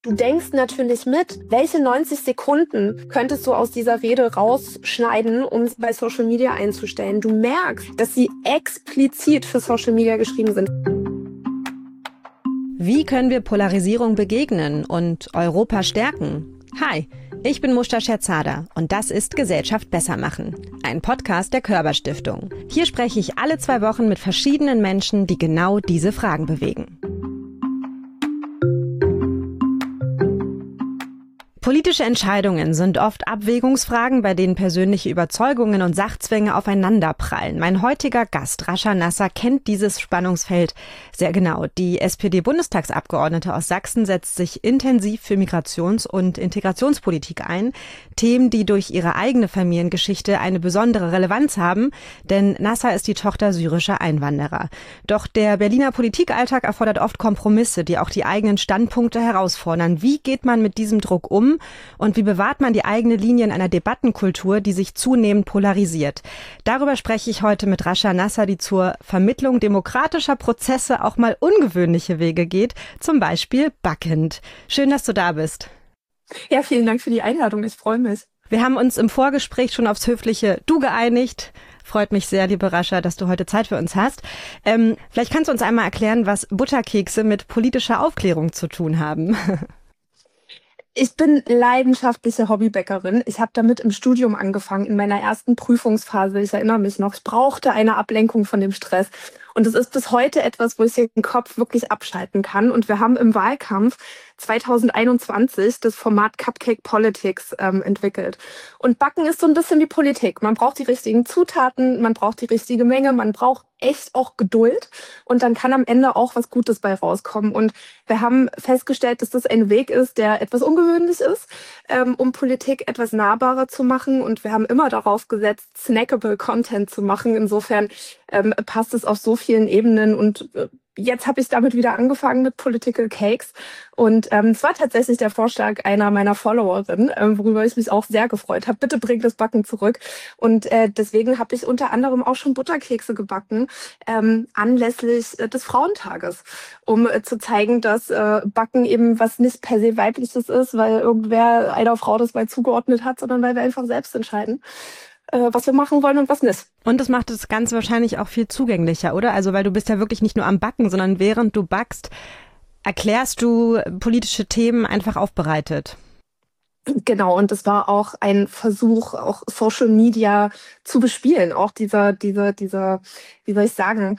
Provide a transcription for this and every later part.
Du denkst natürlich mit, welche 90 Sekunden könntest du aus dieser Rede rausschneiden, um sie bei Social Media einzustellen. Du merkst, dass sie explizit für Social Media geschrieben sind. Wie können wir Polarisierung begegnen und Europa stärken? Hi, ich bin Mushta Scherzada und das ist Gesellschaft besser machen, ein Podcast der Körber Stiftung. Hier spreche ich alle 2 Wochen mit verschiedenen Menschen, die genau diese Fragen bewegen. Politische Entscheidungen sind oft Abwägungsfragen, bei denen persönliche Überzeugungen und Sachzwänge aufeinanderprallen. Mein heutiger Gast, Rascha Nasser, kennt dieses Spannungsfeld sehr genau. Die SPD-Bundestagsabgeordnete aus Sachsen setzt sich intensiv für Migrations- und Integrationspolitik ein. Themen, die durch ihre eigene Familiengeschichte eine besondere Relevanz haben, denn Nasser ist die Tochter syrischer Einwanderer. Doch der Berliner Politikalltag erfordert oft Kompromisse, die auch die eigenen Standpunkte herausfordern. Wie geht man mit diesem Druck um? Und wie bewahrt man die eigene Linie in einer Debattenkultur, die sich zunehmend polarisiert? Darüber spreche ich heute mit Rascha Nasser, die zur Vermittlung demokratischer Prozesse auch mal ungewöhnliche Wege geht, zum Beispiel backend. Schön, dass du da bist. Ja, vielen Dank für die Einladung, ich freue mich. Wir haben uns im Vorgespräch schon aufs höfliche Du geeinigt. Freut mich sehr, liebe Rascha, dass du heute Zeit für uns hast. Vielleicht kannst du uns einmal erklären, was Butterkekse mit politischer Aufklärung zu tun haben. Ich bin leidenschaftliche Hobbybäckerin. Ich habe damit im Studium angefangen, in meiner ersten Prüfungsphase. Ich erinnere mich noch, ich brauchte eine Ablenkung von dem Stress. Und es ist bis heute etwas, wo ich den Kopf wirklich abschalten kann. Und wir haben im Wahlkampf 2021 das Format Cupcake Politics entwickelt. Und Backen ist so ein bisschen wie Politik. Man braucht die richtigen Zutaten, man braucht die richtige Menge, man braucht echt auch Geduld. Und dann kann am Ende auch was Gutes bei rauskommen. Und wir haben festgestellt, dass das ein Weg ist, der etwas ungewöhnlich ist, um Politik etwas nahbarer zu machen. Und wir haben immer darauf gesetzt, snackable Content zu machen. Insofern passt es auf so vielen Ebenen. Und jetzt habe ich damit wieder angefangen mit Political Cakes. Und es war tatsächlich der Vorschlag einer meiner Followerinnen, worüber ich mich auch sehr gefreut habe. Bitte bring das Backen zurück. Und deswegen habe ich unter anderem auch schon Butterkekse gebacken, anlässlich des Frauentages, um zu zeigen, dass Backen eben was nicht per se Weibliches ist, weil irgendwer einer Frau das mal zugeordnet hat, sondern weil wir einfach selbst entscheiden, was wir machen wollen und was nicht. Und das macht das Ganze wahrscheinlich auch viel zugänglicher, oder? Also weil du bist ja wirklich nicht nur am Backen, sondern während du backst, erklärst du politische Themen einfach aufbereitet. Genau, und das war auch ein Versuch, auch Social Media zu bespielen. Auch dieser, wie soll ich sagen,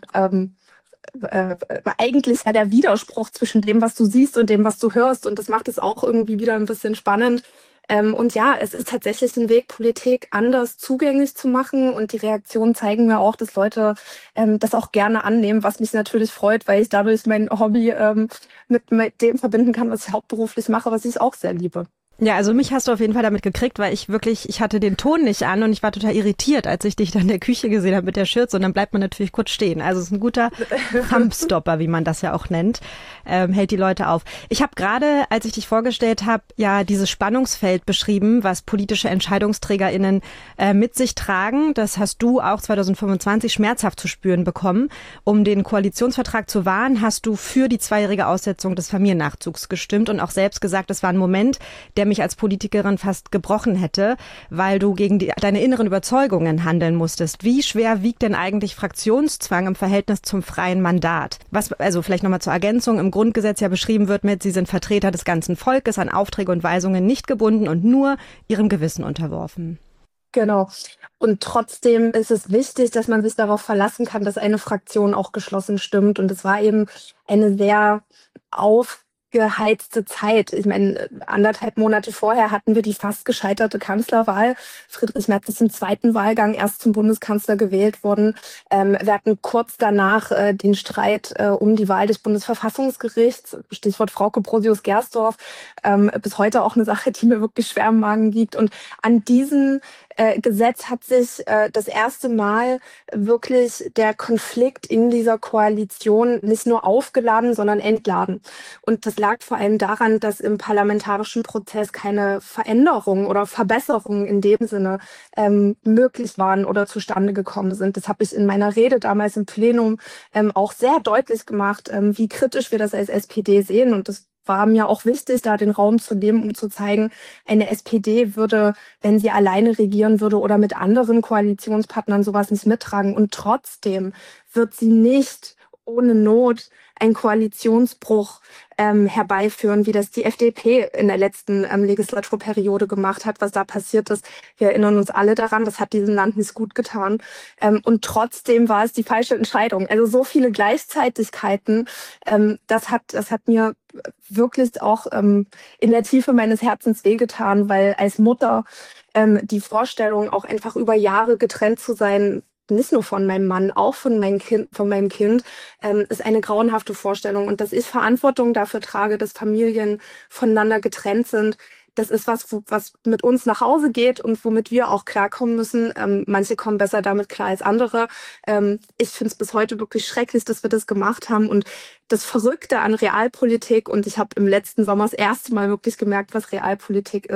eigentlich ja der Widerspruch zwischen dem, was du siehst und dem, was du hörst. Und das macht es auch irgendwie wieder ein bisschen spannend. Und ja, es ist tatsächlich ein Weg, Politik anders zugänglich zu machen. Und die Reaktionen zeigen mir auch, dass Leute das auch gerne annehmen, was mich natürlich freut, weil ich dadurch mein Hobby mit dem verbinden kann, was ich hauptberuflich mache, was ich auch sehr liebe. Ja, also mich hast du auf jeden Fall damit gekriegt, weil ich hatte den Ton nicht an und ich war total irritiert, als ich dich dann in der Küche gesehen habe mit der Schürze und dann bleibt man natürlich kurz stehen. Also es ist ein guter Thumbstopper, wie man das ja auch nennt, hält die Leute auf. Ich habe gerade, als ich dich vorgestellt habe, ja dieses Spannungsfeld beschrieben, was politische EntscheidungsträgerInnen mit sich tragen. Das hast du auch 2025 schmerzhaft zu spüren bekommen. Um den Koalitionsvertrag zu wahren, hast du für die 2-jährige Aussetzung des Familiennachzugs gestimmt und auch selbst gesagt, es war ein Moment, der mich als Politikerin fast gebrochen hätte, weil du gegen deine inneren Überzeugungen handeln musstest. Wie schwer wiegt denn eigentlich Fraktionszwang im Verhältnis zum freien Mandat? Was, also vielleicht nochmal zur Ergänzung, im Grundgesetz ja beschrieben wird mit, sie sind Vertreter des ganzen Volkes, an Aufträge und Weisungen nicht gebunden und nur ihrem Gewissen unterworfen. Genau. Und trotzdem ist es wichtig, dass man sich darauf verlassen kann, dass eine Fraktion auch geschlossen stimmt. Und es war eben eine sehr aufgeheizte Zeit. Ich meine, 1,5 Monate vorher hatten wir die fast gescheiterte Kanzlerwahl. Friedrich Merz ist im 2. Wahlgang erst zum Bundeskanzler gewählt worden. Wir hatten kurz danach den Streit um die Wahl des Bundesverfassungsgerichts, Stichwort Frauke Brosius-Gersdorf. Bis heute auch eine Sache, die mir wirklich schwer im Magen liegt. Und an diesen Gesetz hat sich das erste Mal wirklich der Konflikt in dieser Koalition nicht nur aufgeladen, sondern entladen. Und das lag vor allem daran, dass im parlamentarischen Prozess keine Veränderungen oder Verbesserungen in dem Sinne möglich waren oder zustande gekommen sind. Das habe ich in meiner Rede damals im Plenum auch sehr deutlich gemacht, wie kritisch wir das als SPD sehen. Und das war mir auch wichtig, da den Raum zu nehmen, um zu zeigen, eine SPD würde, wenn sie alleine regieren würde oder mit anderen Koalitionspartnern, sowas nicht mittragen. Und trotzdem wird sie nicht ohne Not einen Koalitionsbruch herbeiführen, wie das die FDP in der letzten Legislaturperiode gemacht hat, was da passiert ist. Wir erinnern uns alle daran, das hat diesem Land nicht gut getan. Und trotzdem war es die falsche Entscheidung. Also so viele Gleichzeitigkeiten, das hat mir wirklich auch in der Tiefe meines Herzens wehgetan, weil als Mutter die Vorstellung, auch einfach über Jahre getrennt zu sein, nicht nur von meinem Mann, auch von meinem Kind, ist eine grauenhafte Vorstellung. Und dass ich Verantwortung dafür trage, dass Familien voneinander getrennt sind, das ist was mit uns nach Hause geht und womit wir auch klarkommen müssen. Manche kommen besser damit klar als andere. Ich finde es bis heute wirklich schrecklich, dass wir das gemacht haben. Und das Verrückte an Realpolitik, und ich habe im letzten Sommer das erste Mal wirklich gemerkt, was Realpolitik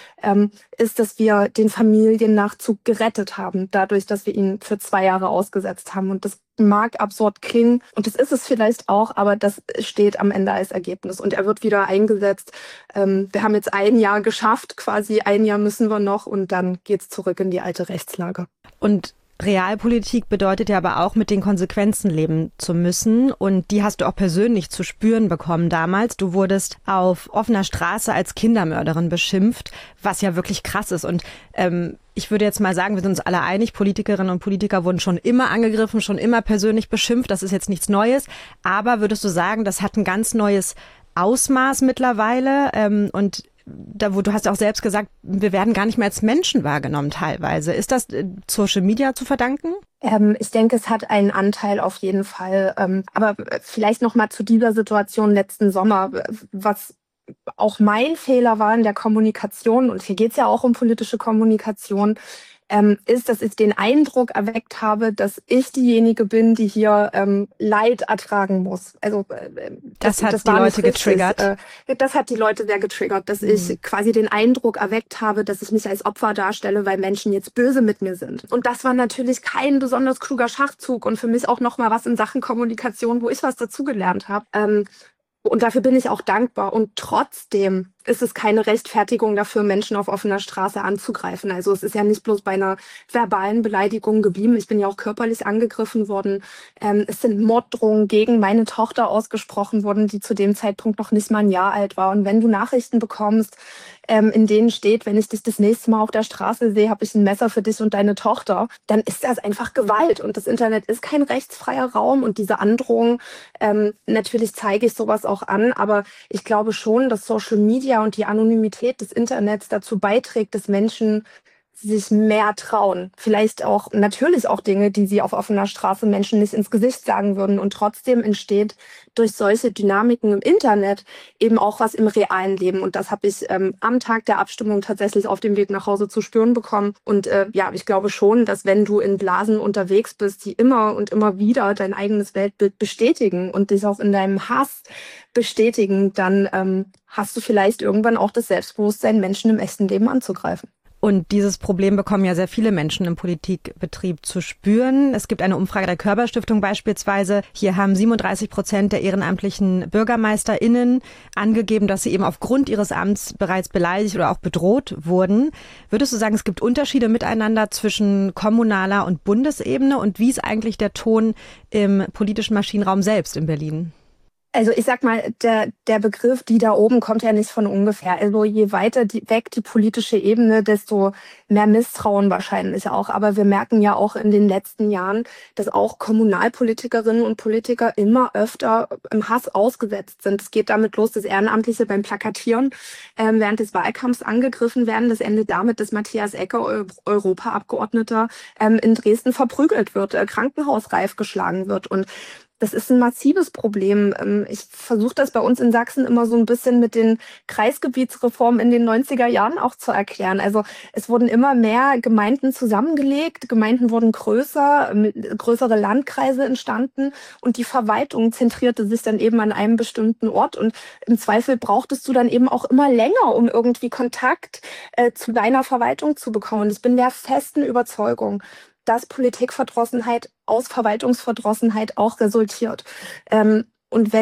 ist, dass wir den Familiennachzug gerettet haben, dadurch, dass wir ihn für 2 Jahre ausgesetzt haben. Und das mag absurd klingen, und das ist es vielleicht auch, aber das steht am Ende als Ergebnis. Und er wird wieder eingesetzt. Wir haben jetzt 1 Jahr geschafft, quasi 1 Jahr müssen wir noch, und dann geht's zurück in die alte Rechtslage. Und Realpolitik bedeutet ja aber auch, mit den Konsequenzen leben zu müssen. Und die hast du auch persönlich zu spüren bekommen damals. Du wurdest auf offener Straße als Kindermörderin beschimpft, was ja wirklich krass ist. Und ich würde jetzt mal sagen, wir sind uns alle einig, Politikerinnen und Politiker wurden schon immer angegriffen, schon immer persönlich beschimpft. Das ist jetzt nichts Neues. Aber würdest du sagen, das hat ein ganz neues Ausmaß mittlerweile? Und du hast ja auch selbst gesagt, wir werden gar nicht mehr als Menschen wahrgenommen teilweise. Ist das Social Media zu verdanken? Ich denke, es hat einen Anteil auf jeden Fall. Aber vielleicht noch mal zu dieser Situation letzten Sommer, was auch mein Fehler war in der Kommunikation, und hier geht es ja auch um politische Kommunikation, ist, dass ich den Eindruck erweckt habe, dass ich diejenige bin, die hier Leid ertragen muss. Also das hat die Leute getriggert. Das hat die Leute sehr getriggert, dass ich quasi den Eindruck erweckt habe, dass ich mich als Opfer darstelle, weil Menschen jetzt böse mit mir sind. Und das war natürlich kein besonders kluger Schachzug und für mich auch noch mal was in Sachen Kommunikation, wo ich was dazugelernt habe. Und dafür bin ich auch dankbar. Und trotzdem ist es keine Rechtfertigung dafür, Menschen auf offener Straße anzugreifen. Also es ist ja nicht bloß bei einer verbalen Beleidigung geblieben. Ich bin ja auch körperlich angegriffen worden. Es sind Morddrohungen gegen meine Tochter ausgesprochen worden, die zu dem Zeitpunkt noch nicht mal 1 Jahr alt war. Und wenn du Nachrichten bekommst, in denen steht, wenn ich dich das nächste Mal auf der Straße sehe, habe ich ein Messer für dich und deine Tochter, dann ist das einfach Gewalt. Und das Internet ist kein rechtsfreier Raum. Und diese Androhung, natürlich zeige ich sowas auch an, aber ich glaube schon, dass Social Media und die Anonymität des Internets dazu beiträgt, dass Menschen sich mehr trauen. Vielleicht auch, natürlich auch Dinge, die sie auf offener Straße Menschen nicht ins Gesicht sagen würden. Und trotzdem entsteht durch solche Dynamiken im Internet eben auch was im realen Leben. Und das habe ich am Tag der Abstimmung tatsächlich auf dem Weg nach Hause zu spüren bekommen. Und ja, ich glaube schon, dass wenn du in Blasen unterwegs bist, die immer und immer wieder dein eigenes Weltbild bestätigen und dich auch in deinem Hass bestätigen, dann hast du vielleicht irgendwann auch das Selbstbewusstsein, Menschen im echten Leben anzugreifen. Und dieses Problem bekommen ja sehr viele Menschen im Politikbetrieb zu spüren. Es gibt eine Umfrage der Körber-Stiftung beispielsweise. Hier haben 37% der ehrenamtlichen BürgermeisterInnen angegeben, dass sie eben aufgrund ihres Amts bereits beleidigt oder auch bedroht wurden. Würdest du sagen, es gibt Unterschiede miteinander zwischen kommunaler und Bundesebene? Und wie ist eigentlich der Ton im politischen Maschinenraum selbst in Berlin? Also ich sag mal, der Begriff die da oben kommt ja nicht von ungefähr. Also je weiter weg die politische Ebene, desto mehr Misstrauen wahrscheinlich auch. Aber wir merken ja auch in den letzten Jahren, dass auch Kommunalpolitikerinnen und Politiker immer öfter im Hass ausgesetzt sind. Es geht damit los, dass Ehrenamtliche beim Plakatieren während des Wahlkampfs angegriffen werden. Das endet damit, dass Matthias Ecker, Europaabgeordneter, in Dresden verprügelt wird, krankenhausreif geschlagen wird. Und das ist ein massives Problem. Ich versuche das bei uns in Sachsen immer so ein bisschen mit den Kreisgebietsreformen in den 90er Jahren auch zu erklären. Also es wurden immer mehr Gemeinden zusammengelegt, Gemeinden wurden größer, größere Landkreise entstanden und die Verwaltung zentrierte sich dann eben an einem bestimmten Ort. Und im Zweifel brauchtest du dann eben auch immer länger, um irgendwie Kontakt zu deiner Verwaltung zu bekommen. Ich bin der festen Überzeugung, dass Politikverdrossenheit aus Verwaltungsverdrossenheit auch resultiert. Und wenn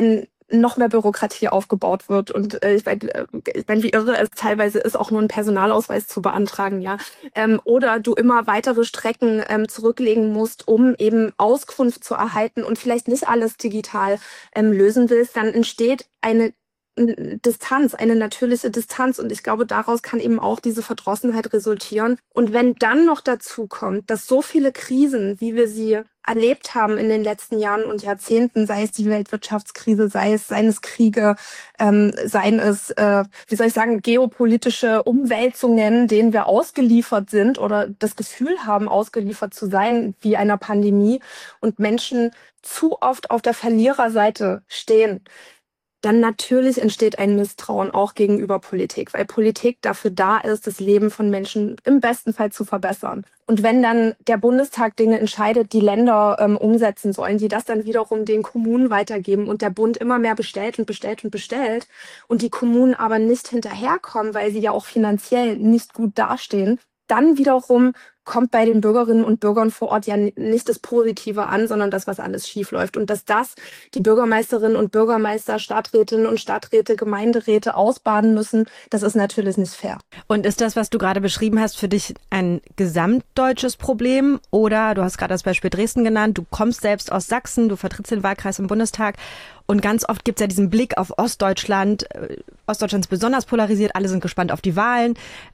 noch mehr Bürokratie aufgebaut wird. Und ich mein, wie irre es teilweise ist, auch nur einen Personalausweis zu beantragen, ja. Oder du immer weitere Strecken zurücklegen musst, um eben Auskunft zu erhalten und vielleicht nicht alles digital lösen willst, dann entsteht eine Distanz, eine natürliche Distanz. Und ich glaube, daraus kann eben auch diese Verdrossenheit resultieren. Und wenn dann noch dazu kommt, dass so viele Krisen, wie wir sie erlebt haben in den letzten Jahren und Jahrzehnten, sei es die Weltwirtschaftskrise, seien es Kriege, seien es, wie soll ich sagen, geopolitische Umwälzungen, denen wir ausgeliefert sind oder das Gefühl haben, ausgeliefert zu sein, wie einer Pandemie und Menschen zu oft auf der Verliererseite stehen, dann natürlich entsteht ein Misstrauen auch gegenüber Politik, weil Politik dafür da ist, das Leben von Menschen im besten Fall zu verbessern. Und wenn dann der Bundestag Dinge entscheidet, die Länder umsetzen sollen, die das dann wiederum den Kommunen weitergeben und der Bund immer mehr bestellt und bestellt und bestellt und die Kommunen aber nicht hinterherkommen, weil sie ja auch finanziell nicht gut dastehen, dann wiederum kommt bei den Bürgerinnen und Bürgern vor Ort ja nicht das Positive an, sondern das, was alles schief läuft. Und dass das die Bürgermeisterinnen und Bürgermeister, Stadträtinnen und Stadträte, Gemeinderäte ausbaden müssen, das ist natürlich nicht fair. Und ist das, was du gerade beschrieben hast, für dich ein gesamtdeutsches Problem? Oder du hast gerade das Beispiel Dresden genannt, du kommst selbst aus Sachsen, du vertrittst den Wahlkreis im Bundestag. Und ganz oft gibt es ja diesen Blick auf Ostdeutschland. Ostdeutschland ist besonders polarisiert, alle sind gespannt auf die Wahlen.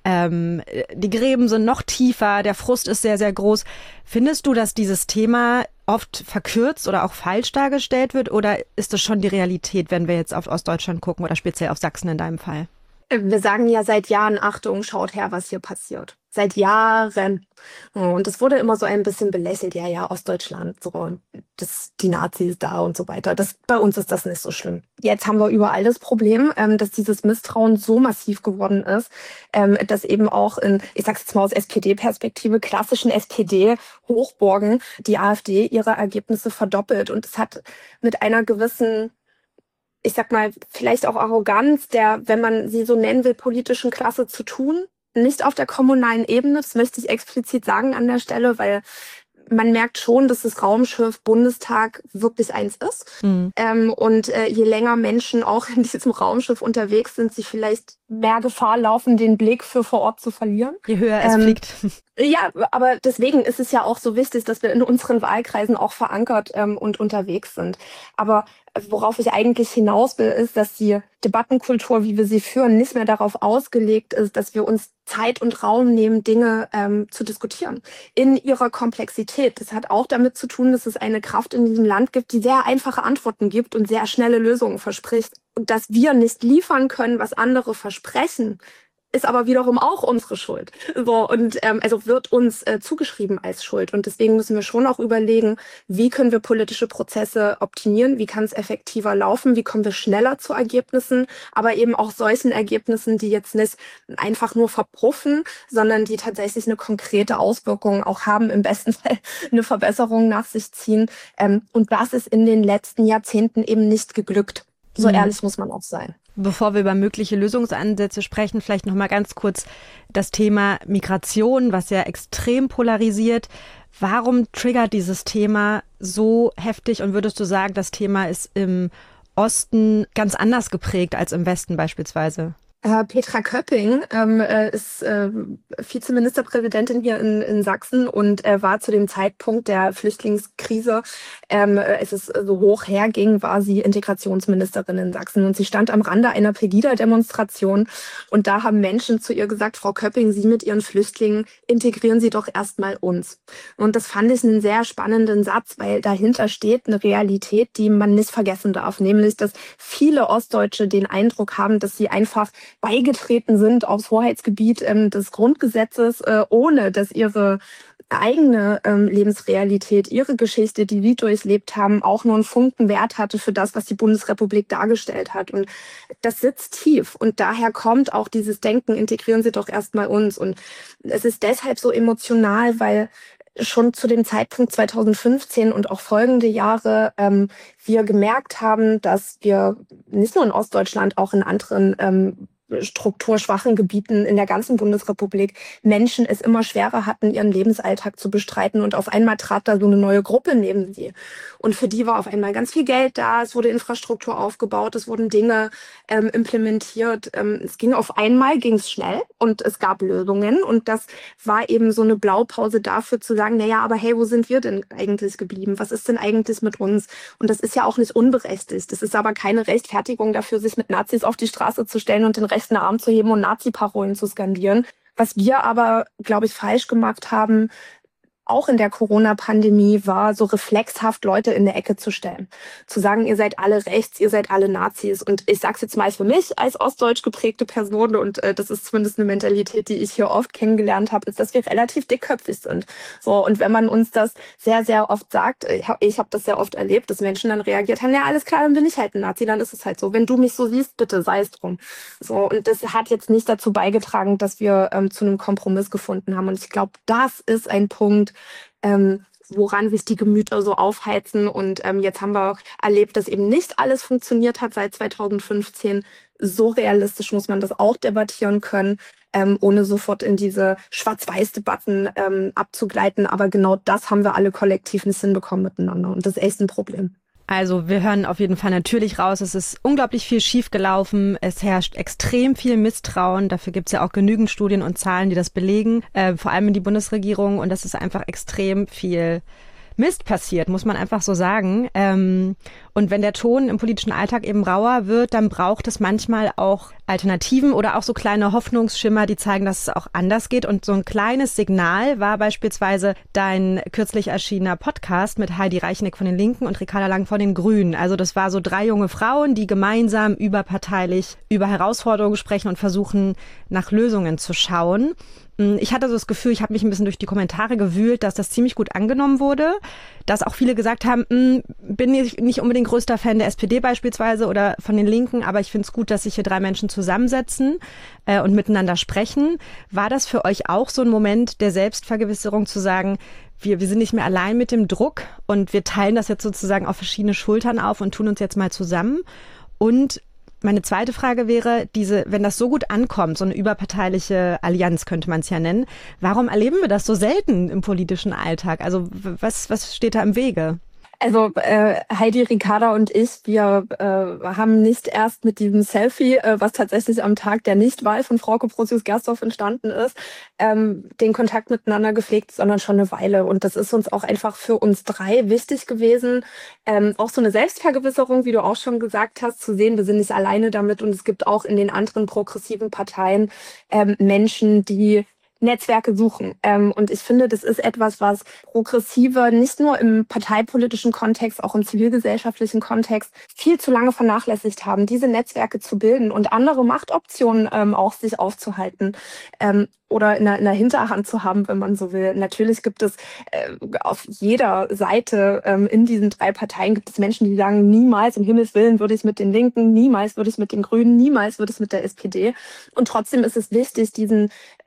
Die Gräben sind noch tiefer, der Frust ist sehr, sehr groß. Findest du, dass dieses Thema oft verkürzt oder auch falsch dargestellt wird? Oder ist das schon die Realität, wenn wir jetzt auf Ostdeutschland gucken oder speziell auf Sachsen in deinem Fall? Wir sagen ja seit Jahren, Achtung, schaut her, was hier passiert. Seit Jahren. Und es wurde immer so ein bisschen belächelt, ja, Ostdeutschland, so, die Nazis da und so weiter. Bei uns ist das nicht so schlimm. Jetzt haben wir überall das Problem, dass dieses Misstrauen so massiv geworden ist, dass eben auch ich sag's jetzt mal aus SPD-Perspektive, klassischen SPD-Hochburgen die AfD ihre Ergebnisse verdoppelt. Und es hat mit einer gewissen, ich sag mal, vielleicht auch Arroganz der, wenn man sie so nennen will, politischen Klasse zu tun. Nicht auf der kommunalen Ebene, das möchte ich explizit sagen an der Stelle, weil man merkt schon, dass das Raumschiff Bundestag wirklich eins ist. Mhm. Und je länger Menschen auch in diesem Raumschiff unterwegs sind, sie vielleicht mehr Gefahr laufen, den Blick für vor Ort zu verlieren. Je höher es fliegt. Ja, aber deswegen ist es ja auch so wichtig, dass wir in unseren Wahlkreisen auch verankert und unterwegs sind. Aber worauf ich eigentlich hinaus will, ist, dass die Debattenkultur, wie wir sie führen, nicht mehr darauf ausgelegt ist, dass wir uns Zeit und Raum nehmen, Dinge zu diskutieren in ihrer Komplexität. Das hat auch damit zu tun, dass es eine Kraft in diesem Land gibt, die sehr einfache Antworten gibt und sehr schnelle Lösungen verspricht. Und dass wir nicht liefern können, was andere versprechen, ist aber wiederum auch unsere Schuld. So, und also wird uns zugeschrieben als Schuld. Und deswegen müssen wir schon auch überlegen, wie können wir politische Prozesse optimieren, wie kann es effektiver laufen, wie kommen wir schneller zu Ergebnissen, aber eben auch solchen Ergebnissen, die jetzt nicht einfach nur verpuffen, sondern die tatsächlich eine konkrete Auswirkung auch haben, im besten Fall eine Verbesserung nach sich ziehen. Und das ist in den letzten Jahrzehnten eben nicht geglückt. So ehrlich muss man auch sein. Bevor wir über mögliche Lösungsansätze sprechen, vielleicht noch mal ganz kurz das Thema Migration, was ja extrem polarisiert. Warum triggert dieses Thema so heftig und würdest du sagen, das Thema ist im Osten ganz anders geprägt als im Westen beispielsweise? Petra Köpping ist Vizeministerpräsidentin hier in Sachsen und war zu dem Zeitpunkt der Flüchtlingskrise, als es so hoch herging, war sie Integrationsministerin in Sachsen. Und sie stand am Rande einer Pegida-Demonstration und da haben Menschen zu ihr gesagt, Frau Köpping, Sie mit Ihren Flüchtlingen, integrieren Sie doch erstmal uns. Und das fand ich einen sehr spannenden Satz, weil dahinter steht eine Realität, die man nicht vergessen darf, nämlich, dass viele Ostdeutsche den Eindruck haben, dass sie einfach beigetreten sind aufs Hoheitsgebiet des Grundgesetzes, ohne dass ihre eigene Lebensrealität, ihre Geschichte, die sie durchlebt haben, auch nur einen Funken Wert hatte für das, was die Bundesrepublik dargestellt hat. Und das sitzt tief. Und daher kommt auch dieses Denken, integrieren Sie doch erstmal uns. Und es ist deshalb so emotional, weil schon zu dem Zeitpunkt 2015 und auch folgende Jahre wir gemerkt haben, dass wir nicht nur in Ostdeutschland, auch in anderen strukturschwachen Gebieten in der ganzen Bundesrepublik Menschen es immer schwerer hatten, ihren Lebensalltag zu bestreiten. Und auf einmal trat da so eine neue Gruppe neben sie. Und für die war auf einmal ganz viel Geld da, es wurde Infrastruktur aufgebaut, es wurden Dinge implementiert. Ging es schnell und es gab Lösungen. Und das war eben so eine Blaupause dafür zu sagen, naja, aber hey, wo sind wir denn eigentlich geblieben? Was ist denn eigentlich mit uns? Und das ist ja auch nicht unberechtigt. Das ist aber keine Rechtfertigung dafür, sich mit Nazis auf die Straße zu stellen und den rechten Arm zu heben und Nazi-Parolen zu skandieren. Was wir aber, glaube ich, falsch gemacht haben, auch in der Corona-Pandemie, war so reflexhaft Leute in eine Ecke zu stellen. Zu sagen, ihr seid alle rechts, ihr seid alle Nazis. Und ich sage es jetzt mal für mich als ostdeutsch geprägte Person, und das ist zumindest eine Mentalität, die ich hier oft kennengelernt habe, ist, dass wir relativ dickköpfig sind. So, und wenn man uns das sehr, sehr oft sagt, ich habe das sehr oft erlebt, dass Menschen dann reagiert haben, ja, alles klar, dann bin ich halt ein Nazi, dann ist es halt so. Wenn du mich so siehst, bitte, sei es drum. So, und das hat jetzt nicht dazu beigetragen, dass wir zu einem Kompromiss gefunden haben. Und ich glaube, das ist ein Punkt, woran sich die Gemüter so aufheizen. Und jetzt haben wir auch erlebt, dass eben nicht alles funktioniert hat seit 2015. So realistisch muss man das auch debattieren können, ohne sofort in diese Schwarz-Weiß-Debatten abzugleiten. Aber genau das haben wir alle kollektiv nicht hinbekommen miteinander. Und das ist echt ein Problem. Also wir hören auf jeden Fall natürlich raus, es ist unglaublich viel schiefgelaufen, es herrscht extrem viel Misstrauen, dafür gibt es ja auch genügend Studien und Zahlen, die das belegen, vor allem in die Bundesregierung, und das ist einfach extrem viel Mist passiert, muss man einfach so sagen. Und wenn der Ton im politischen Alltag eben rauer wird, dann braucht es manchmal auch Alternativen oder auch so kleine Hoffnungsschimmer, die zeigen, dass es auch anders geht. Und so ein kleines Signal war beispielsweise dein kürzlich erschienener Podcast mit Heidi Reichneck von den Linken und Ricarda Lang von den Grünen. Also das war so 3 junge Frauen, die gemeinsam überparteilich über Herausforderungen sprechen und versuchen, nach Lösungen zu schauen. Ich hatte so das Gefühl, ich habe mich ein bisschen durch die Kommentare gewühlt, dass das ziemlich gut angenommen wurde, dass auch viele gesagt haben, bin ich nicht unbedingt größter Fan der SPD beispielsweise oder von den Linken, aber ich finde es gut, dass sich hier 3 Menschen zusammensetzen und miteinander sprechen. War das für euch auch so ein Moment der Selbstvergewisserung zu sagen, wir sind nicht mehr allein mit dem Druck und wir teilen das jetzt sozusagen auf verschiedene Schultern auf und tun uns jetzt mal zusammen? Und meine zweite Frage wäre, wenn das so gut ankommt, so eine überparteiliche Allianz könnte man es ja nennen, warum erleben wir das so selten im politischen Alltag? Also was steht da im Wege? Also Heidi, Ricarda und ich, wir haben nicht erst mit diesem Selfie, was tatsächlich am Tag der Nichtwahl von Frauke Prussius-Gersdorf entstanden ist, den Kontakt miteinander gepflegt, sondern schon eine Weile. Und das ist uns auch einfach für uns 3 wichtig gewesen. Auch so eine Selbstvergewisserung, wie du auch schon gesagt hast, zu sehen, wir sind nicht alleine damit. Und es gibt auch in den anderen progressiven Parteien Menschen, die Netzwerke suchen. Und ich finde, das ist etwas, was Progressive nicht nur im parteipolitischen Kontext, auch im zivilgesellschaftlichen Kontext viel zu lange vernachlässigt haben, diese Netzwerke zu bilden und andere Machtoptionen auch sich aufzuhalten. Oder in der Hinterhand zu haben, wenn man so will. Natürlich gibt es auf jeder Seite in diesen 3 Parteien gibt es Menschen, die sagen, niemals, um Himmels Willen, würde ich es mit den Linken, niemals würde ich es mit den Grünen, niemals würde ich es mit der SPD. Und trotzdem ist es wichtig, diesen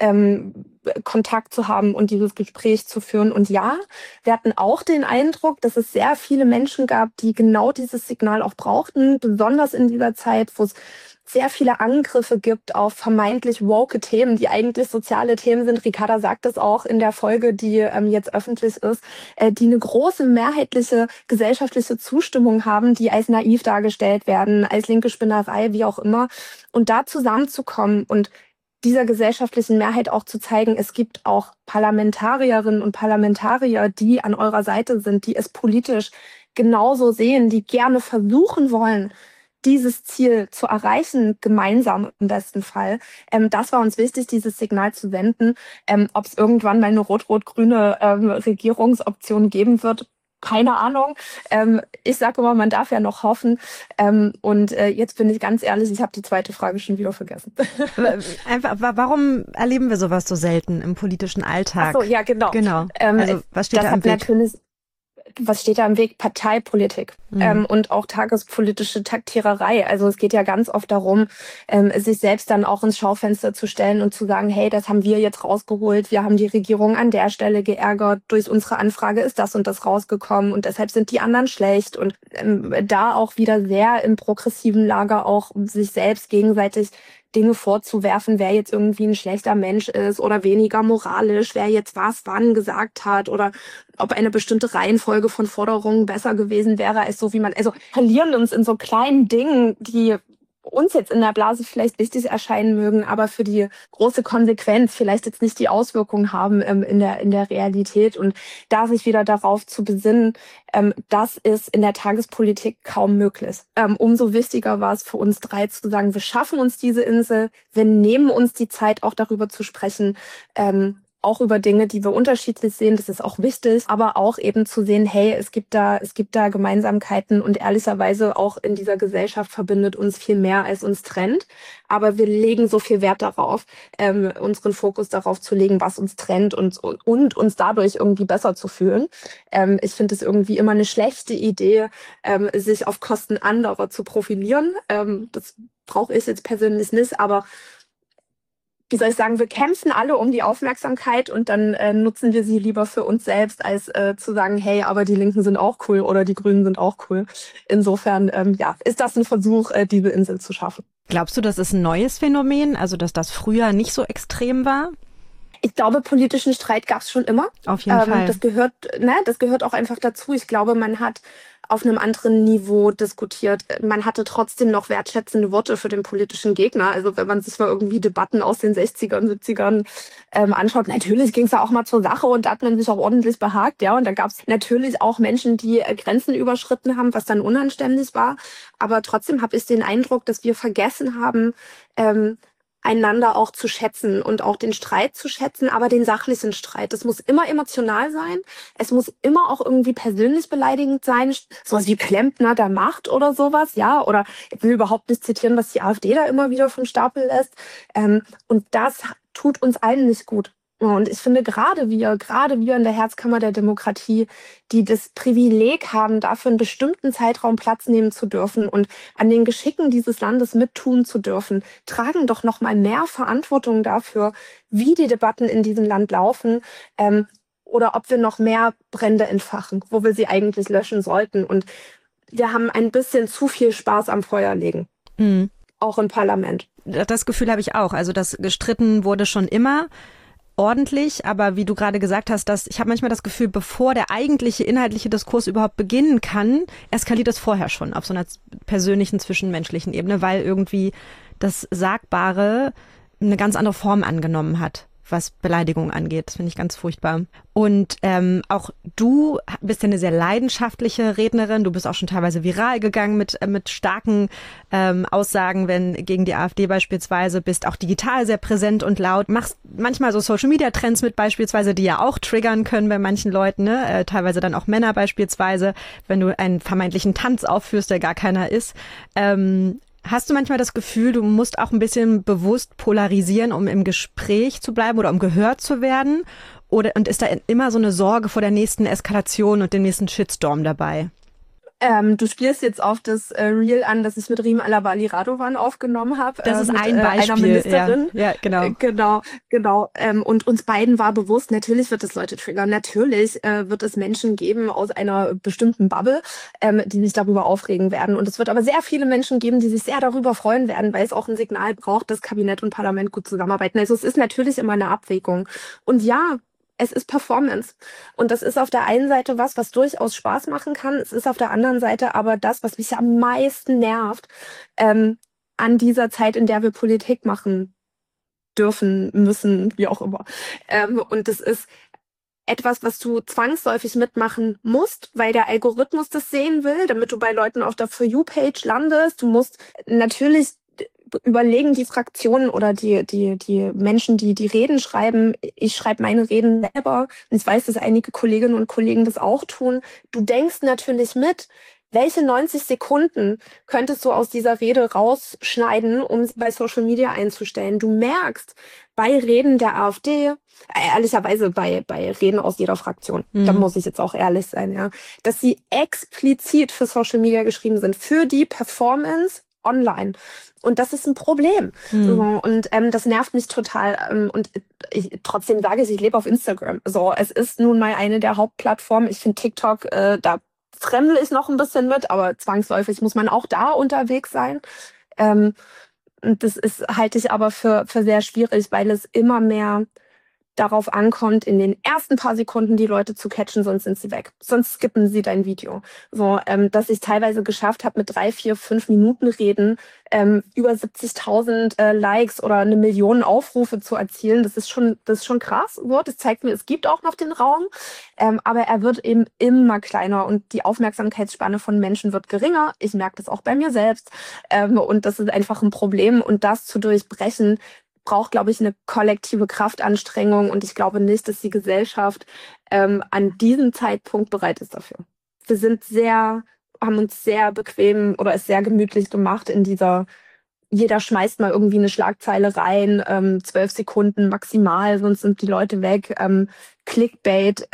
Kontakt zu haben und dieses Gespräch zu führen. Und ja, wir hatten auch den Eindruck, dass es sehr viele Menschen gab, die genau dieses Signal auch brauchten, besonders in dieser Zeit, wo es sehr viele Angriffe gibt auf vermeintlich woke Themen, die eigentlich soziale Themen sind. Ricarda sagt es auch in der Folge, die jetzt öffentlich ist, die eine große mehrheitliche gesellschaftliche Zustimmung haben, die als naiv dargestellt werden, als linke Spinnerei, wie auch immer. Und da zusammenzukommen und dieser gesellschaftlichen Mehrheit auch zu zeigen, es gibt auch Parlamentarierinnen und Parlamentarier, die an eurer Seite sind, die es politisch genauso sehen, die gerne versuchen wollen, dieses Ziel zu erreichen, gemeinsam im besten Fall. Das war uns wichtig, dieses Signal zu senden. Ob es irgendwann mal eine rot-rot-grüne Regierungsoption geben wird, keine Ahnung. Ich sage immer, man darf ja noch hoffen. Und jetzt bin ich ganz ehrlich, ich habe die zweite Frage schon wieder vergessen. Einfach, warum erleben wir sowas so selten im politischen Alltag? Ach so, ja, genau. Also was steht da am Weg? Was steht da im Weg? Parteipolitik und auch tagespolitische Taktiererei. Also es geht ja ganz oft darum, sich selbst dann auch ins Schaufenster zu stellen und zu sagen, hey, das haben wir jetzt rausgeholt, wir haben die Regierung an der Stelle geärgert, durch unsere Anfrage ist das und das rausgekommen und deshalb sind die anderen schlecht. Und da auch wieder sehr im progressiven Lager auch sich selbst gegenseitig Dinge vorzuwerfen, wer jetzt irgendwie ein schlechter Mensch ist oder weniger moralisch, wer jetzt was wann gesagt hat oder ob eine bestimmte Reihenfolge von Forderungen besser gewesen wäre, als so wie man, also verlieren uns in so kleinen Dingen, die uns jetzt in der Blase vielleicht wichtig erscheinen mögen, aber für die große Konsequenz vielleicht jetzt nicht die Auswirkungen haben in der Realität. Und da sich wieder darauf zu besinnen, das ist in der Tagespolitik kaum möglich. Umso wichtiger war es für uns drei zu sagen, wir schaffen uns diese Insel, wir nehmen uns die Zeit, auch darüber zu sprechen, auch über Dinge, die wir unterschiedlich sehen, das ist auch wichtig, aber auch eben zu sehen, hey, es gibt da Gemeinsamkeiten und ehrlicherweise auch in dieser Gesellschaft verbindet uns viel mehr, als uns trennt. Aber wir legen so viel Wert darauf, unseren Fokus darauf zu legen, was uns trennt und uns dadurch irgendwie besser zu fühlen. Ich finde es irgendwie immer eine schlechte Idee, sich auf Kosten anderer zu profilieren. Das brauche ich jetzt persönlich nicht, aber wie soll ich sagen, wir kämpfen alle um die Aufmerksamkeit und dann nutzen wir sie lieber für uns selbst, als zu sagen, hey, aber die Linken sind auch cool oder die Grünen sind auch cool. Insofern, ist das ein Versuch, diese Insel zu schaffen. Glaubst du, das ist ein neues Phänomen, also dass das früher nicht so extrem war? Ich glaube, politischen Streit gab es schon immer. Auf jeden Fall. Das gehört auch einfach dazu. Ich glaube, man hat auf einem anderen Niveau diskutiert. Man hatte trotzdem noch wertschätzende Worte für den politischen Gegner. Also wenn man sich mal irgendwie Debatten aus den 60ern, 70ern anschaut, natürlich ging es da auch mal zur Sache und da hat man sich auch ordentlich behagt. Ja, und da gab es natürlich auch Menschen, die Grenzen überschritten haben, was dann unanständig war. Aber trotzdem habe ich den Eindruck, dass wir vergessen haben, einander auch zu schätzen und auch den Streit zu schätzen, aber den sachlichen Streit. Es muss immer emotional sein. Es muss immer auch irgendwie persönlich beleidigend sein. Sowas wie Klempner der Macht oder sowas, ja. Oder ich will überhaupt nicht zitieren, was die AfD da immer wieder vom Stapel lässt. Und das tut uns allen nicht gut. Und ich finde, gerade wir in der Herzkammer der Demokratie, die das Privileg haben, dafür einen bestimmten Zeitraum Platz nehmen zu dürfen und an den Geschicken dieses Landes mittun zu dürfen, tragen doch noch mal mehr Verantwortung dafür, wie die Debatten in diesem Land laufen, oder ob wir noch mehr Brände entfachen, wo wir sie eigentlich löschen sollten. Und wir haben ein bisschen zu viel Spaß am Feuer legen. Mhm. Auch im Parlament. Das Gefühl habe ich auch. Also, das gestritten wurde schon immer ordentlich, aber wie du gerade gesagt hast, ich habe manchmal das Gefühl, bevor der eigentliche inhaltliche Diskurs überhaupt beginnen kann, eskaliert es vorher schon auf so einer persönlichen, zwischenmenschlichen Ebene, weil irgendwie das Sagbare eine ganz andere Form angenommen hat, was Beleidigung angeht. Das finde ich ganz furchtbar. Und auch du bist ja eine sehr leidenschaftliche Rednerin. Du bist auch schon teilweise viral gegangen mit starken Aussagen, wenn gegen die AfD beispielsweise, bist auch digital sehr präsent und laut. Machst manchmal so Social-Media-Trends mit beispielsweise, die ja auch triggern können bei manchen Leuten, ne? Teilweise dann auch Männer beispielsweise, wenn du einen vermeintlichen Tanz aufführst, der gar keiner ist. Hast du manchmal das Gefühl, du musst auch ein bisschen bewusst polarisieren, um im Gespräch zu bleiben oder um gehört zu werden? Und ist da immer so eine Sorge vor der nächsten Eskalation und dem nächsten Shitstorm dabei? Du spielst jetzt auf das Reel an, das ich mit Riem Alabali Radovan aufgenommen habe. Das ist ein Beispiel. Einer Ministerin. Ja, genau. Genau. Und uns beiden war bewusst, natürlich wird es Leute triggern. Natürlich wird es Menschen geben aus einer bestimmten Bubble, die sich darüber aufregen werden. Und es wird aber sehr viele Menschen geben, die sich sehr darüber freuen werden, weil es auch ein Signal braucht, dass Kabinett und Parlament gut zusammenarbeiten. Also es ist natürlich immer eine Abwägung. Und ja, es ist Performance. Und das ist auf der einen Seite was durchaus Spaß machen kann. Es ist auf der anderen Seite aber das, was mich am meisten nervt, an dieser Zeit, in der wir Politik machen dürfen, müssen, wie auch immer. Und das ist etwas, was du zwangsläufig mitmachen musst, weil der Algorithmus das sehen will, damit du bei Leuten auf der For You-Page landest. Du musst natürlich überlegen die Fraktionen oder die Menschen, die Reden schreiben. Ich schreibe meine Reden selber. Und ich weiß, dass einige Kolleginnen und Kollegen das auch tun. Du denkst natürlich mit, welche 90 Sekunden könntest du aus dieser Rede rausschneiden, um sie bei Social Media einzustellen? Du merkst bei Reden der AfD, ehrlicherweise bei Reden aus jeder Fraktion, da muss ich jetzt auch ehrlich sein, ja, dass sie explizit für Social Media geschrieben sind, für die Performance online. Und das ist ein Problem. Und das nervt mich total. Und trotzdem sage ich lebe auf Instagram. So, es ist nun mal eine der Hauptplattformen. Ich finde TikTok, da fremdel ich noch ein bisschen mit, aber zwangsläufig muss man auch da unterwegs sein. Und halte ich aber für sehr schwierig, weil es immer mehr darauf ankommt, in den ersten paar Sekunden die Leute zu catchen, sonst sind sie weg. Sonst skippen sie dein Video. So, dass ich teilweise geschafft habe, mit 3, 4, 5 Minuten Reden über 70.000 Likes oder 1 Million Aufrufe zu erzielen. Das ist schon krass. So, das zeigt mir, es gibt auch noch den Raum, aber er wird eben immer kleiner und die Aufmerksamkeitsspanne von Menschen wird geringer. Ich merke das auch bei mir selbst und das ist einfach ein Problem und das zu durchbrechen braucht, glaube ich, eine kollektive Kraftanstrengung und ich glaube nicht, dass die Gesellschaft an diesem Zeitpunkt bereit ist dafür. Wir haben uns sehr bequem oder es sehr gemütlich gemacht in jeder schmeißt mal irgendwie eine Schlagzeile rein, 12 Sekunden maximal, sonst sind die Leute weg. Clickbait,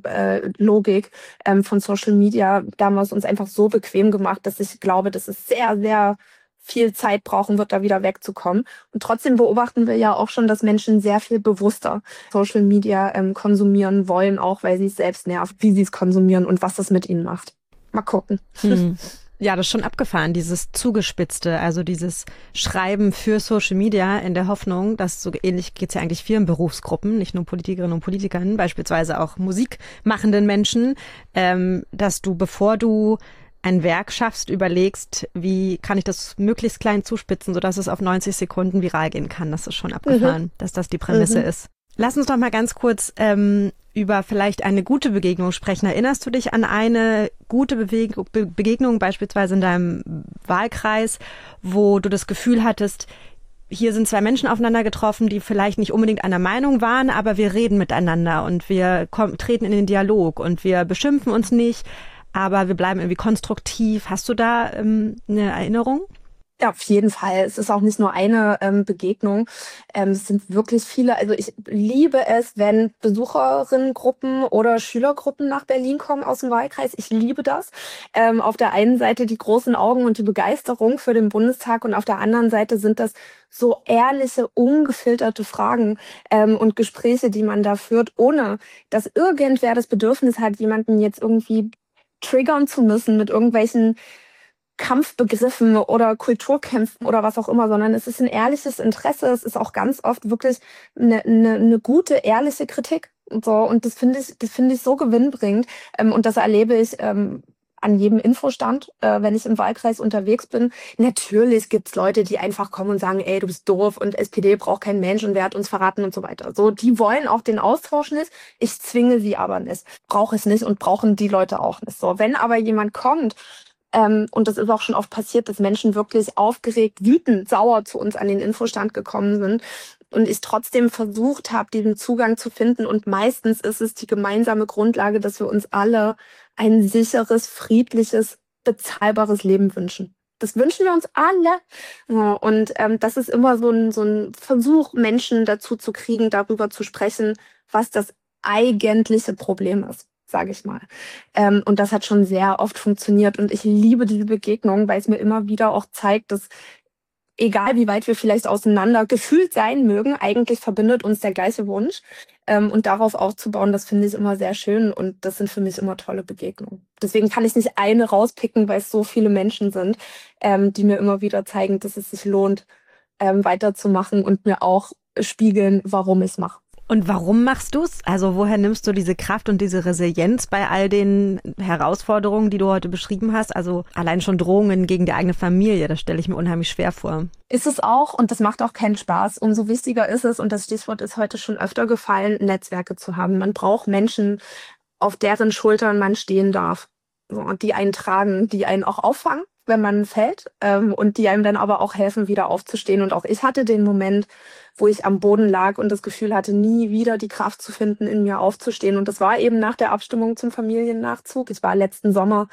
Logik von Social Media, da haben wir es uns einfach so bequem gemacht, dass ich glaube, dass es sehr, sehr viel Zeit brauchen wird, da wieder wegzukommen. Und trotzdem beobachten wir ja auch schon, dass Menschen sehr viel bewusster Social Media konsumieren wollen, auch weil sie es selbst nervt, wie sie es konsumieren und was das mit ihnen macht. Mal gucken. Ja, das ist schon abgefahren, dieses Zugespitzte, also dieses Schreiben für Social Media in der Hoffnung, dass so ähnlich geht's ja eigentlich vielen Berufsgruppen, nicht nur Politikerinnen und Politikern, beispielsweise auch musikmachenden Menschen, dass du, bevor du ein Werk schaffst, überlegst, wie kann ich das möglichst klein zuspitzen, sodass es auf 90 Sekunden viral gehen kann. Das ist schon abgefahren, dass das die Prämisse ist. Lass uns doch mal ganz kurz über vielleicht eine gute Begegnung sprechen. Erinnerst du dich an eine gute Begegnung, beispielsweise in deinem Wahlkreis, wo du das Gefühl hattest, hier sind 2 Menschen aufeinander getroffen, die vielleicht nicht unbedingt einer Meinung waren, aber wir reden miteinander und wir treten in den Dialog und wir beschimpfen uns nicht, aber wir bleiben irgendwie konstruktiv. Hast du da eine Erinnerung? Ja, auf jeden Fall. Es ist auch nicht nur eine Begegnung. Es sind wirklich viele. Also ich liebe es, wenn Besucherinnengruppen oder Schülergruppen nach Berlin kommen aus dem Wahlkreis. Ich liebe das. Auf der einen Seite die großen Augen und die Begeisterung für den Bundestag und auf der anderen Seite sind das so ehrliche, ungefilterte Fragen und Gespräche, die man da führt, ohne dass irgendwer das Bedürfnis hat, jemanden jetzt irgendwie triggern zu müssen mit irgendwelchen Kampfbegriffen oder Kulturkämpfen oder was auch immer, sondern es ist ein ehrliches Interesse. Es ist auch ganz oft wirklich eine gute, ehrliche Kritik. Und so, und das finde ich so gewinnbringend. Und das erlebe ich an jedem Infostand, wenn ich im Wahlkreis unterwegs bin. Natürlich gibt's Leute, die einfach kommen und sagen, ey, du bist doof und SPD braucht kein Mensch und wer hat uns verraten und so weiter. So, die wollen auch den Austausch nicht. Ich zwinge sie aber nicht. Brauche es nicht und brauchen die Leute auch nicht. So, wenn aber jemand kommt, und das ist auch schon oft passiert, dass Menschen wirklich aufgeregt, wütend, sauer zu uns an den Infostand gekommen sind und ich trotzdem versucht habe, diesen Zugang zu finden. Und meistens ist es die gemeinsame Grundlage, dass wir uns alle ein sicheres, friedliches, bezahlbares Leben wünschen. Das wünschen wir uns alle. Ja, und das ist immer so ein Versuch, Menschen dazu zu kriegen, darüber zu sprechen, was das eigentliche Problem ist, sage ich mal. Und das hat schon sehr oft funktioniert. Und ich liebe diese Begegnung, weil es mir immer wieder auch zeigt, dass egal wie weit wir vielleicht auseinander gefühlt sein mögen, eigentlich verbindet uns der gleiche Wunsch. Und darauf aufzubauen, das finde ich immer sehr schön. Und das sind für mich immer tolle Begegnungen. Deswegen kann ich nicht eine rauspicken, weil es so viele Menschen sind, die mir immer wieder zeigen, dass es sich lohnt, weiterzumachen und mir auch spiegeln, warum ich es mache. Und warum machst du es? Also woher nimmst du diese Kraft und diese Resilienz bei all den Herausforderungen, die du heute beschrieben hast? Also allein schon Drohungen gegen die eigene Familie, das stelle ich mir unheimlich schwer vor. Ist es auch, und das macht auch keinen Spaß. Umso wichtiger ist es, und das Stichwort ist heute schon öfter gefallen, Netzwerke zu haben. Man braucht Menschen, auf deren Schultern man stehen darf. So, und die einen tragen, die einen auch auffangen, wenn man fällt, und die einem dann aber auch helfen, wieder aufzustehen. Und auch ich hatte den Moment, wo ich am Boden lag und das Gefühl hatte, nie wieder die Kraft zu finden, in mir aufzustehen. Und das war eben nach der Abstimmung zum Familiennachzug. Ich war letzten Sommer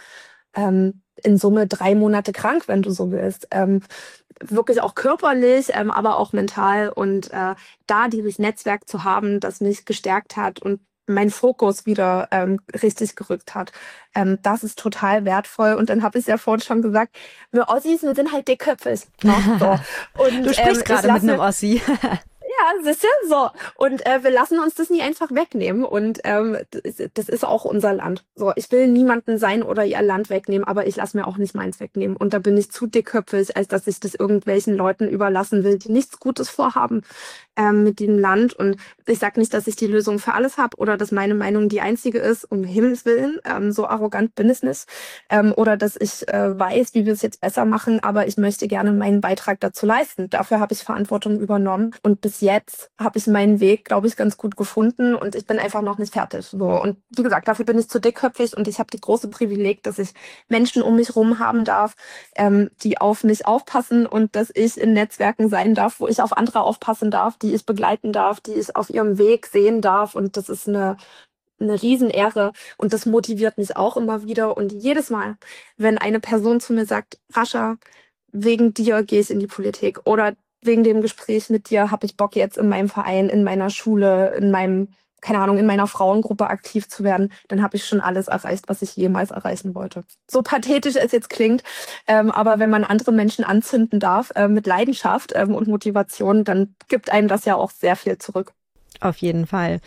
in Summe 3 Monate krank, wenn du so willst. Wirklich auch körperlich, aber auch mental. Und da dieses Netzwerk zu haben, das mich gestärkt hat und mein Fokus wieder richtig gerückt hat. Das ist total wertvoll. Und dann habe ich ja vorhin schon gesagt, wir Ossis, wir sind halt dickköpfig. Ne? So. Und, du sprichst gerade mit einem Ossi. Ja, siehst du? So. Und wir lassen uns das nie einfach wegnehmen. Und das ist auch unser Land. So, ich will niemanden sein oder ihr Land wegnehmen, aber ich lasse mir auch nicht meins wegnehmen. Und da bin ich zu dickköpfig, als dass ich das irgendwelchen Leuten überlassen will, die nichts Gutes vorhaben mit dem Land. Und ich sage nicht, dass ich die Lösung für alles habe oder dass meine Meinung die einzige ist, um Himmels Willen. So arrogant bin ich nicht. Oder dass ich weiß, wie wir es jetzt besser machen, aber ich möchte gerne meinen Beitrag dazu leisten. Dafür habe ich Verantwortung übernommen. Und bis jetzt habe ich meinen Weg, glaube ich, ganz gut gefunden und ich bin einfach noch nicht fertig. So. Und wie gesagt, dafür bin ich zu dickköpfig und ich habe die große Privileg, dass ich Menschen um mich rum haben darf, die auf mich aufpassen und dass ich in Netzwerken sein darf, wo ich auf andere aufpassen darf, die ich begleiten darf, die ich auf ihrem Weg sehen darf. Und das ist eine Riesenehre und das motiviert mich auch immer wieder. Und jedes Mal, wenn eine Person zu mir sagt, Rascha, wegen dir gehe ich in die Politik oder wegen dem Gespräch mit dir habe ich Bock jetzt in meinem Verein, in meiner Schule, in meinem, keine Ahnung, in meiner Frauengruppe aktiv zu werden, dann habe ich schon alles erreicht, was ich jemals erreichen wollte. So pathetisch es jetzt klingt, aber wenn man andere Menschen anzünden darf mit Leidenschaft und Motivation, dann gibt einem das ja auch sehr viel zurück. Auf jeden Fall.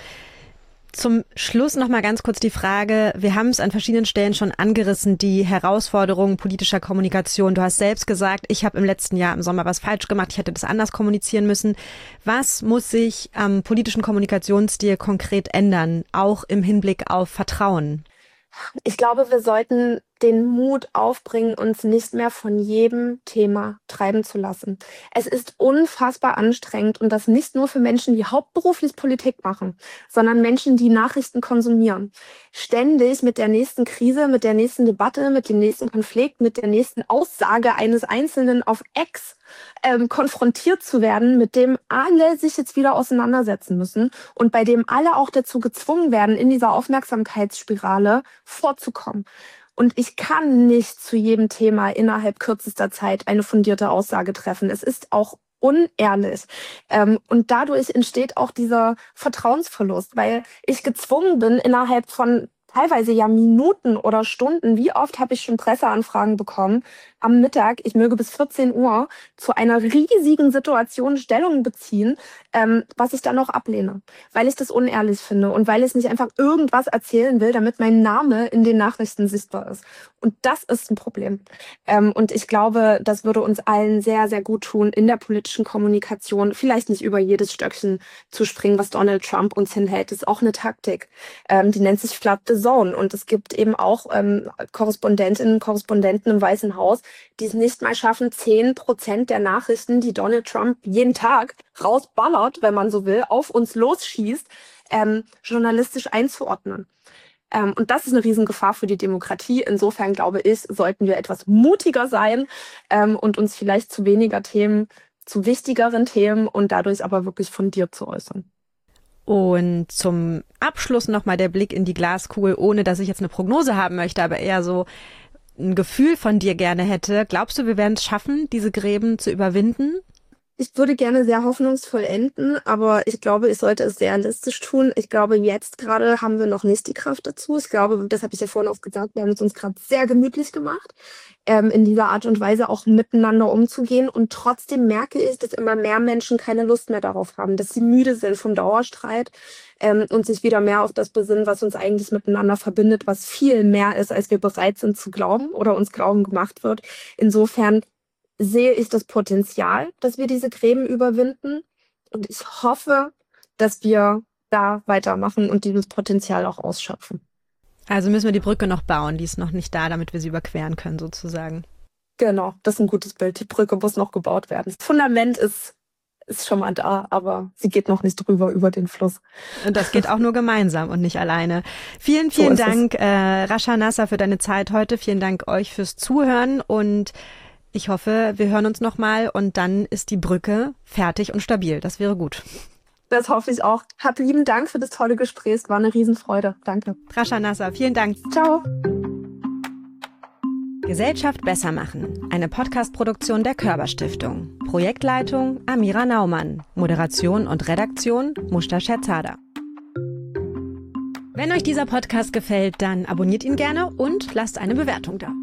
Zum Schluss noch mal ganz kurz die Frage, wir haben es an verschiedenen Stellen schon angerissen, die Herausforderungen politischer Kommunikation. Du hast selbst gesagt, ich habe im letzten Jahr im Sommer was falsch gemacht, ich hätte das anders kommunizieren müssen. Was muss sich am politischen Kommunikationsstil konkret ändern, auch im Hinblick auf Vertrauen? Ich glaube, wir sollten den Mut aufbringen, uns nicht mehr von jedem Thema treiben zu lassen. Es ist unfassbar anstrengend und das nicht nur für Menschen, die hauptberuflich Politik machen, sondern Menschen, die Nachrichten konsumieren. Ständig mit der nächsten Krise, mit der nächsten Debatte, mit dem nächsten Konflikt, mit der nächsten Aussage eines Einzelnen auf X konfrontiert zu werden, mit dem alle sich jetzt wieder auseinandersetzen müssen und bei dem alle auch dazu gezwungen werden, in dieser Aufmerksamkeitsspirale vorzukommen. Und ich kann nicht zu jedem Thema innerhalb kürzester Zeit eine fundierte Aussage treffen. Es ist auch unehrlich. Und dadurch entsteht auch dieser Vertrauensverlust, weil ich gezwungen bin, innerhalb von teilweise ja Minuten oder Stunden, wie oft habe ich schon Presseanfragen bekommen, am Mittag, ich möge bis 14 Uhr, zu einer riesigen Situation Stellung beziehen, was ich dann noch ablehne, weil ich das unehrlich finde und weil ich nicht einfach irgendwas erzählen will, damit mein Name in den Nachrichten sichtbar ist. Und das ist ein Problem. Und ich glaube, das würde uns allen sehr, sehr gut tun, in der politischen Kommunikation vielleicht nicht über jedes Stöckchen zu springen, was Donald Trump uns hinhält. Das ist auch eine Taktik. Die nennt sich Flood the Zone. Und es gibt eben auch Korrespondentinnen und Korrespondenten im Weißen Haus, die es nicht mal schaffen, 10% der Nachrichten, die Donald Trump jeden Tag rausballert, wenn man so will, auf uns losschießt, journalistisch einzuordnen. Und das ist eine Riesengefahr für die Demokratie. Insofern glaube ich, sollten wir etwas mutiger sein und uns vielleicht zu weniger Themen, zu wichtigeren Themen und dadurch aber wirklich fundiert zu äußern. Und zum Abschluss nochmal der Blick in die Glaskugel, ohne dass ich jetzt eine Prognose haben möchte, aber eher so ein Gefühl von dir gerne hätte. Glaubst du, wir werden es schaffen, diese Gräben zu überwinden? Ich würde gerne sehr hoffnungsvoll enden, aber ich glaube, ich sollte es realistisch tun. Ich glaube, jetzt gerade haben wir noch nicht die Kraft dazu. Ich glaube, das habe ich ja vorhin oft gesagt, wir haben es uns gerade sehr gemütlich gemacht, in dieser Art und Weise auch miteinander umzugehen. Und trotzdem merke ich, dass immer mehr Menschen keine Lust mehr darauf haben, dass sie müde sind vom Dauerstreit und sich wieder mehr auf das besinnen, was uns eigentlich miteinander verbindet, was viel mehr ist, als wir bereit sind zu glauben oder uns glauben gemacht wird. Insofern sehe ich das Potenzial, dass wir diese Gräben überwinden. Und ich hoffe, dass wir da weitermachen und dieses Potenzial auch ausschöpfen. Also müssen wir die Brücke noch bauen, die ist noch nicht da, damit wir sie überqueren können sozusagen. Genau, das ist ein gutes Bild. Die Brücke muss noch gebaut werden. Das Fundament ist schon mal da, aber sie geht noch nicht drüber über den Fluss. Und das geht auch nur gemeinsam und nicht alleine. Vielen Dank, Rascha Nasser, für deine Zeit heute. Vielen Dank euch fürs Zuhören und ich hoffe, wir hören uns nochmal und dann ist die Brücke fertig und stabil. Das wäre gut. Das hoffe ich auch. Hab lieben Dank für das tolle Gespräch. Es war eine Riesenfreude. Danke. Rascha Nasser, vielen Dank. Ciao. Gesellschaft besser machen. Eine Podcast-Produktion der Körber-Stiftung. Projektleitung Amira Naumann. Moderation und Redaktion Mushta Scherzada. Wenn euch dieser Podcast gefällt, dann abonniert ihn gerne und lasst eine Bewertung da.